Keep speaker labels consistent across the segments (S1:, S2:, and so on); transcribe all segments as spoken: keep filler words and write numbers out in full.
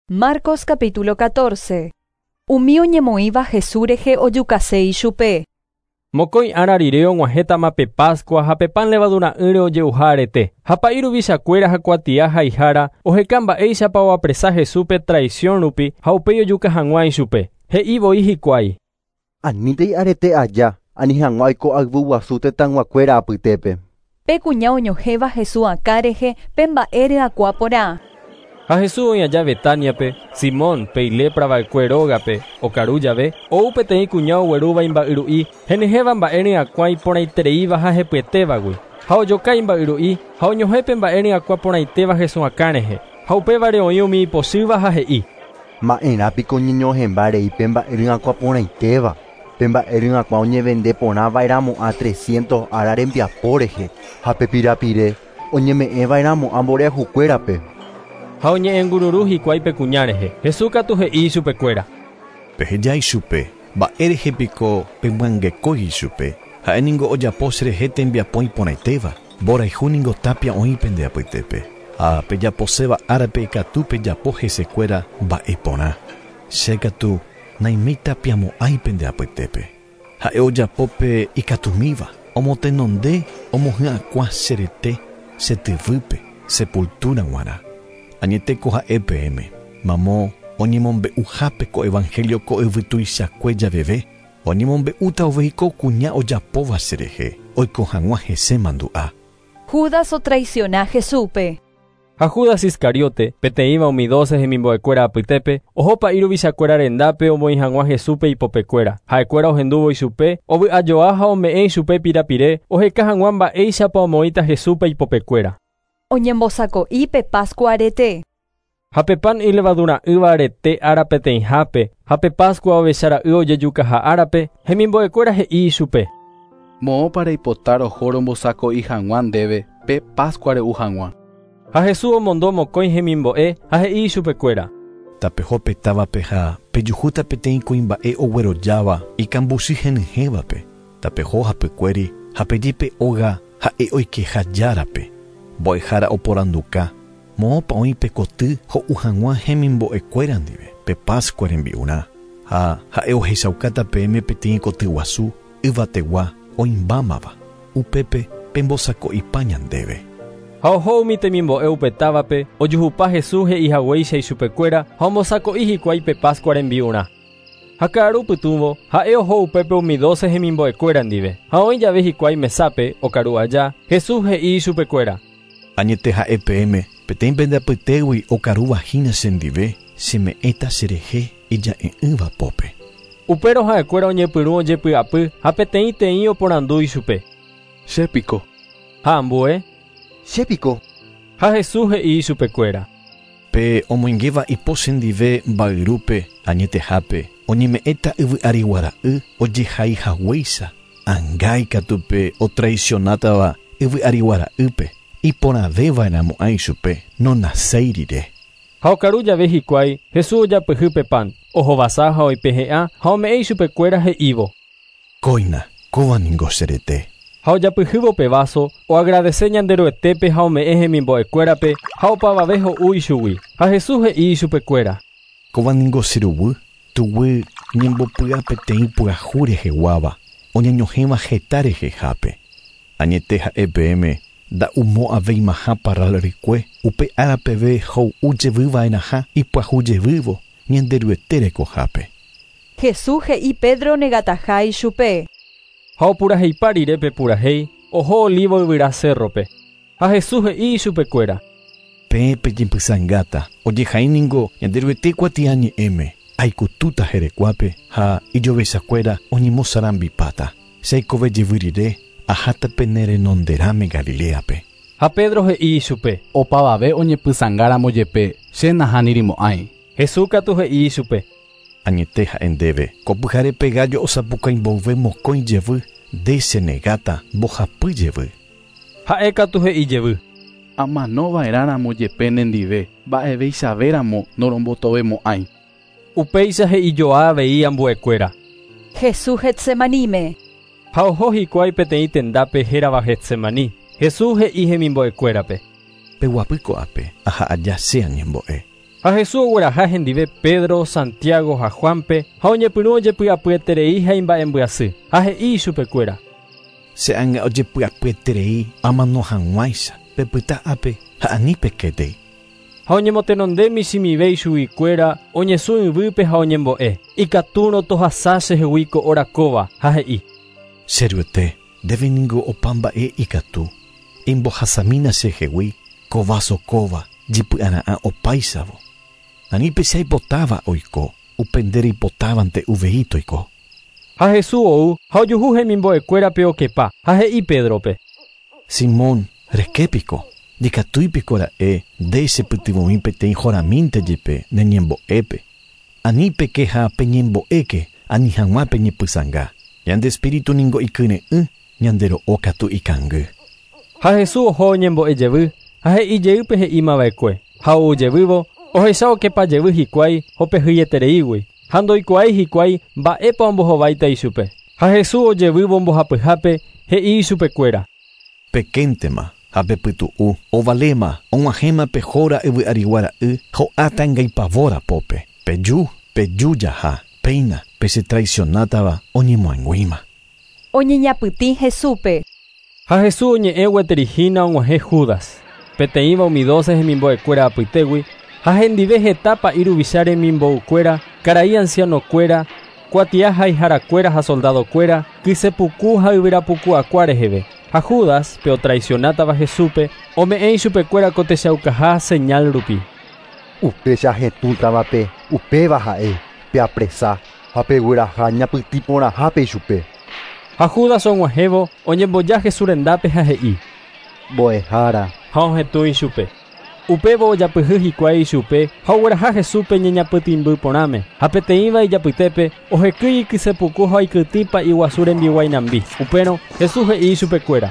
S1: Marcos capítulo catorce. Umío ñemoíva Jesús rehe ojukasei chupe.
S2: Mokõi ára rire og̃uahẽta mápe Páscoa ha pepan levadura ýre ojeuha arete. Ha pa'ĩ ruvichakuéra ha kuatia haihára oheka mba'éichapa oapresa Jesúspe traición rupi ha upéi ojuka hag̃uã ichupe. He'ívoi hikuái.
S3: Aníntei arete aja, ani hag̃uã oiko ayvu guasu tetãnguakuéra apytépe.
S1: Pe kuña oñohéva Jesús akã rehe pe mba'e ryakua porã.
S2: Ha Jesús oĩaja Betániape, Simón pe ileprava'ekue rógape, okaru jave, ou peteĩ kuña oguerúva imba'yru'i, henyhẽva mba'e ryakua iporãitereíva ha hepyetévagui. Ha ojoka imba'yru'i, ha oñohẽ pe mba'e ryakua porãitéva Jesús akã rehe. Ha upévare oĩ umi ipochýva ha he'i.
S3: Ma'erãpiko ñeñohẽmba rei pe mba'e ryakua porãitéva. Pe mba'e ryakua oñevende porãva'eramo'ã trescientos ára rembiapo rehe, ha pe pirapire oñeme'ẽva'eramo'ã mboreahukuérape.
S2: Ha oñe'ẽngururu hikuái pe kuña rehe. Jesús katu he'i chupekuéra.
S4: Pehejái chupe, mba'e rehépiko pemyangekói chupe. Ha'éniko ojapo cherehe tembiapo iporãitéva. Mborayhúniko tapia oĩ pende apytépe. Ha pejaposéva árape ikatu pejapo hesekuéra mba'e porã. Che katu naimíi tapiamo'ãi pende apytépe. Ha'e ojapópe ikatumíva. Omotenonde omohy'ãkua cherete chetyvýpe sepultura g̃uarã. Añeteko ha'e peẽme, mamo oñemombe'uhápe ko evangelio ko yvytuichakue javeve, oñemombe'úta ovehiko kuña ojapóva cherehe, oiko hag̃uã hese mandu'a.
S1: Judas otraiciona Jesúspe.
S2: Ha Judas Iscariote, peteĩva umi doce hemimbo'ekuéra apytépe, ohopa iruvichakuéra rendápe omoĩ hag̃uã Jesúspe ipopekuéra. Ha'ekuéra ohendúvo ichupe, ovy'ajoa ha ome'ẽ ichupe pirapire, oheka hag̃uã mba'éichapa omoĩta Jesúspe ipopekuéra.
S1: Oñembosako'i pe Páscoa arete.
S2: Ha pepan ilevadura'ỹva arete ára peteĩhápe, ha pe Páscoa ovechara'y ojejukaha árape, hemimbo'ekuéra he'i ichupe.
S5: Moõpa reipota roho rombosako'i hag̃uã ndéve pe Páscoa re'u hag̃uã.
S2: Ha Jesús omondo mokõi hemimbo'e ha he'i chupekuéra.
S4: Tapeho petávape ha pejuhúta peteĩ kuimba'e oguerojáva ikambuchi henyhẽvape. Tapeho hapykuéri ha pejépe óga ha'e oikehajárape. Mbo'ehára oporanduka, moõpa oĩ pe koty ho'u hag̃uã hemimbo'ekuéra ndive pe Páscoa rembi'urã. Ha ha'e ohechaukáta peẽme peteĩ koty guasu yvategua oĩmbámava upépe pembosako'ipa ñandéve.
S2: Ha oho umi temimbo'e upetávape ojuhupa Jesús he'ihaguéicha ichupekuéra ha ombosako'i hikuái pe Páscoa rembi'urã. Ha ka'aru pytũvo ha'e oho upépe umi doce hemimbo'ekuéra ndive. Ha oĩ jave hikuái mesápe okaru aja, Jesús he'i ichupekuéra.
S4: Añete ha'e peẽme peteĩ pende apytégui okaruvahína chendive cheme'ẽta cherehe ija'e'ỹva pópe.
S2: Upérõ ha'ekuéra oñepyrũ ojepy'apy ha peteĩ teĩ oporandu ichupe.
S5: Chépiko.
S2: Ha ambue.
S3: Chépiko.
S2: Ha Jesús he'i ichupekuéra.
S4: Pe omoingéva ipo chendive mba'yrúpe añetehápe oñeme'ẽta yvy'ári guara'y ojehaihaguéicha ãngái katupe otraicionátava yvy'ári guara'ýpe. Iporãvéva'eramo'ã ichupe nonaséi rire.
S2: Ha okaru jave hikuái, Jesús ojapyhy pe pan, ohovasa ha oipehe'ã ha ome'ẽ ichupekuéra he'ívo.
S4: Kóina, kóvaniko cherete.
S2: Ha ojapyhývo pe vaso, oagradece ñandero'etépe ha ome'ẽ hemimbo'ekuérape ha opavave ho'u ichugui. Ha Jesús he'i ichupekuéra.
S4: Kóvaniko cheruguy, tuguy ñembopy'a peteĩ pyahu reheguáva, oñañohẽva heta rehehápe. Añete ha'e peẽme nda'umo'ãvéimaha parral rykue upe árapeve ho'ujevýva'eraha ipyahujevývo ñanderyete rekohápe.
S1: Jesús he'i Pedro negataha ichupe.
S2: Ha opuraheipa rire pe purahéi, oho olivo yvyra cerrope. Ha Jesús he'i ichupekuéra.
S4: Pépe jepysangáta ojehainingo ñanderyete kuatia ñe'ẽme aikutúta herekuápe ha ijovechakuéra oñemosarambipáta chaikove rire aháta pene renonderãme Galileape.
S2: Ha Pedro he'i ichupe.
S5: Opavave oñepysangáramo jepe che nahánirimo'ãi.
S2: Jesús katu he'i ichupe.
S4: Añete ha'e ndéve ko pyharépe gallo osapukãimbove mokõi jevy nde chenegáta mbohapy jevy.
S2: Ha'e katu he'i jevy.
S5: Amanova'erãramo jepe nendive mba'eveichavéramo norombotovemo'ãi.
S2: Upéicha he'ijoa avei ambuekuéra.
S1: Jesús Getsemaníme.
S2: Ha oho hikuái peteĩ tendápe hérava Getsemaní. Jesús he'i hemimbo'ekuérape.
S4: Peguapýko'ápe aha'aja che añembo'e.
S2: Ha Jesús guaraja hendive Pedro, Santiago, ha Juanpe, ha oñepyrũ ojepy'apyeterei ha imba'embyasy, ha he'i chupekuéra.
S4: Se anga ojepy'apyeterei amano hag̃uáicha pepyta'ápe ha anípeketei.
S2: Ha oñemotenonde michimivéi chuguikuéra oñesũ yvýpe ha oñembo'e. Ikatúrõ tohasa chehegui ko orakóva ha he'i.
S4: Che ryete, ndéveniko opa mba'e ikatu. Embohasamína chehegui ko vasokóva jipy'ara'ã opáicharamo. Anípe che aipotáva oiko, upe reipotávante uveíto oiko.
S2: Ha Jesús ou ha ojuhu hemimbo'ekuérape okepa ha he'i Pedrope.
S4: Simón, reképiko, ndikatúipiko ra'e nde chepytyvõmi peteĩ horamínte jepe neñembo'épe. Anípeke ha peñembo'éke ani hag̃ua peñepysãnga. Ñande espíritu ningo ikyre'ỹ ñandero'o katu ikangy.
S2: Ha Jesús oho oñembo'ejevy ha he'ijeýpe he'i mava'ekue. Ha oujevývo ohecha oképa jevy hikuái hopehyetereígui. Ha ndoikuaái hikuái mba'épa ombohováita ichupe. Ha Jesús ojevývo mbohapyhápe he'i ichupekuéra.
S4: Pekéntema ha pepytu'u ovaléma og̃uahẽma pehóra yvy'ariguara'y ho'áta ngaipavóra pópe. Peju, peju jaha, peina, peche traicionátava oñemoãiguíma.
S1: Oñeñapytĩ Jesúpe.
S2: Ha Jesús oñe'ẽ gueterihína og̃uahẽ Judas. Peteĩva umi doce hemimbo'ekuéra apytégui, ha hendive heta pa'iruvicháre remimbo'ukuéra, karai ancianokuéra, kuatia ha iharakuéra ha soldadokuéra, kysepuku ha yvyrapukuakua reheve. Ha Judas, pe otraicionátava Jesúpe, ome'ẽ ichupekuéra ko techaukaha señal rupi.
S3: Upéicha hetũtavape upéva ha'e peapresa ha pegueraha ñapytĩ porãhápe ichupe.
S2: Ha Judas og̃uahẽvo oñemboja Jesús rendápe ha he'i:
S3: Mbo'ehára.
S2: Ha ohetũ ichupe. Upévo ojapyhy hikuái ichupe ha ogueraha Jesúspe ñeñapytĩmby porãme. Ha peteĩva ijapytépe ohekýi ikysepuku ha oikytĩ pa'iguasu rembiaguainambi. Upérõ Jesús he'i ichupekuéra: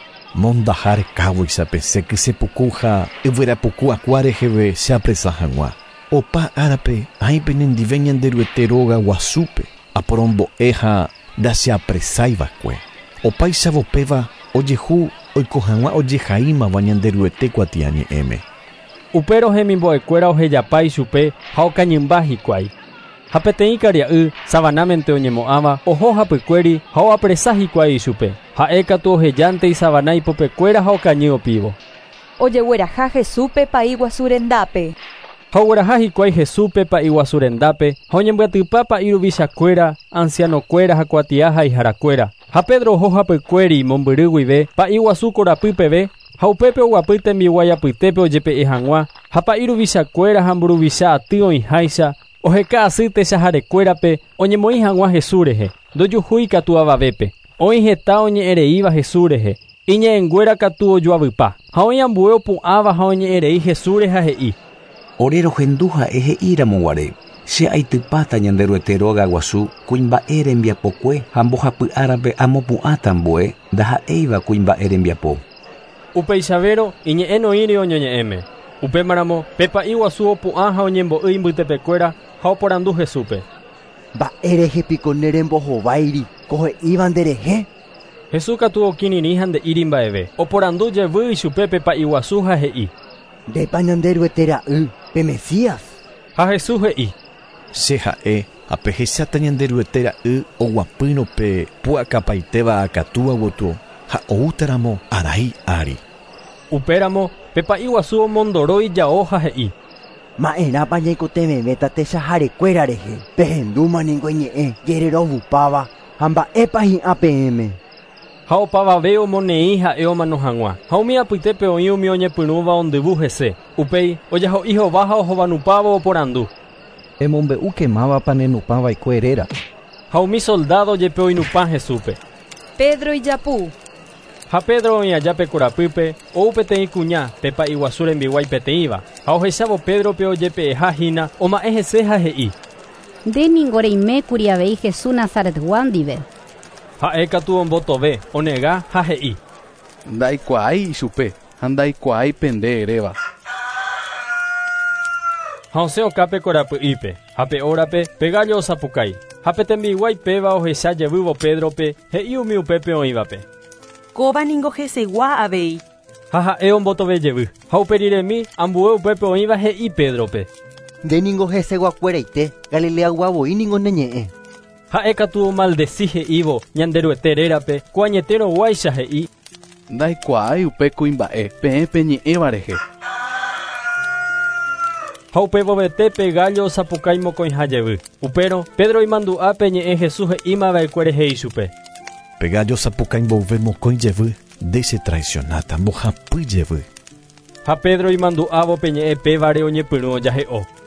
S4: Mondaha rekávoichape che kysepuku ha yvyrapukuakua reheve che apresa hag̃ua. Opa árape áipe nendive ñanderyete róga guasúpe aporombo'e ha ndacheapresáivakue. Opáichavopéva ojehu oiko hag̃ua ojehaímava ñanderyete kuatia ñe'ẽme.
S2: Upérõ hemimbo'ekuéra ohejapa ichupe ha okañymba hikuái. Ha peteĩ karia'y savanámente oñemo'ãva oho hapykuéri ha oapresa hikuái ichupe. Ha'e katu ohejánte isavana ipopekuéra ha okañy opívo.
S1: Ojegueraha Jesúpe pa'iguasu rendápe.
S2: Ha ogueraha hikuái Jesúspe pa'iguasu rendápe ha oñembyatýpa pa'iruvichakuéra, ancianokuéra ha kuatia ha iharakuéra. Ha Pedro oho hapykuéri mombyry guive pa'iguasu korapy peve ha upépe oguapy tembi'uái apytépe ojepe'e hag̃ua ha pa'iruvichakuéra ha mburuvicha aty oĩháicha oheka'asy techahárekuérape oñemoĩ hag̃ua Jesús rehe. Ndojuhúi katu avavépe. Oĩ heta oñe'ẽreíva Jesús rehe. Iñe'ẽnguéra katu ojoavýpa. Ha oĩ ambue opu'ãva ha oñe'ẽrei Jesús rehe ha he'i:
S6: Ore rohendu ha'e he'íramo guare. Che aitypáta ñanderyete róga guasu kuimba'e rembiapokue ha mbohapy árape amopu'ãta ambue ndaha'éiva kuimba'e rembiapo.
S2: Upeichavéro iñe'ẽnoíri oñoñe'ẽme. Upémaramo pepa'i guasu opu'ã ha oñembo'y mbytepekuéra ha oporandu Jesúpe:
S3: Mba'e rehepiko nerembohováiri ko he'íva nderehe.
S2: Jesús katu okirirĩ ha nde'íri mba'eve. Oporandu jevy ichupe pepa'i guasu ha he'i:
S3: Ndépa ñanderyete ra'y pe Mesías.
S2: Ha Jesús he'i:
S4: Che ha'e ha pehecháta ñanderyete ra'y oguapýro pe pu'akapaitéva akatúva gotyo ha outaramo arai ári.
S2: Upéramo pepa'i guasu omondoroi jao ha he'i:
S3: Ma'ẽrápa ñaikotevẽvéta techahárekuéra rehe pehendúma niko ñe'ẽ jererovupáva ha mba'épa hi'ã peẽme.
S2: Ha opavave omoneĩ ha'e omano hag̃ua. Ha umi apytépe oĩ umi oñepyrũva ondyvu hese. Upéi ojaho'i hova ha ohovanupávo oporandu:
S7: Emombe'ukémávapa nenupãvaikuéréra.
S2: Ha umi soldado jepe oinupã Jesúpe.
S1: Pedro ijapu.
S2: Ha Pedro oĩ ajápe korapýpe ou peteĩ kuña pepa'i guasu rembiaguái peteĩva. Ha ohechávo Pedrope ojepe'ehahína oma'ẽ hese ha he'i:
S8: Ndéniko reimékuri avei Jesús Nazaretgua ndive.
S2: Ha'e katu ombotove onega ha he'i:
S5: Ndaikuaái ichupe ha ndaikuaái pende eréva.
S2: Ha osẽ okápe korapy'ípe ha pe órape pe gallo osapukái. Ha pe tembi'uái péva ohecha jevývo Pedrope he'i umi upépe oĩvape:
S9: Kóvaniko hesegua avei.
S2: Ha ha'e ombotovejevy. Ha uperiremi ambue upépe oĩva he'i Pedrope:
S3: De ningo heseguakueraite, Galilea guavoi ningo neñe'ẽ.
S2: Ha'e katu maldeci he'ívo ñanderueterérape kuañetérõ guáicha he'i.
S5: Ndaikuaái upe kuimba'e peẽ peñe'ẽva rehe.
S2: Ha upe vovetépe gallo osapukái mokõiha jevy. Upérõ Pedro imandu'a peñe'ẽ Jesús he'ímava'ekuére he'i chupe.
S4: Pe gallo sapukái mbove mokõi jevy, de se traicionata mbohapy jevy.
S2: Ha Pedro imandu'ávo peñe'ẽ pévare oñepyrũ ojahe'o.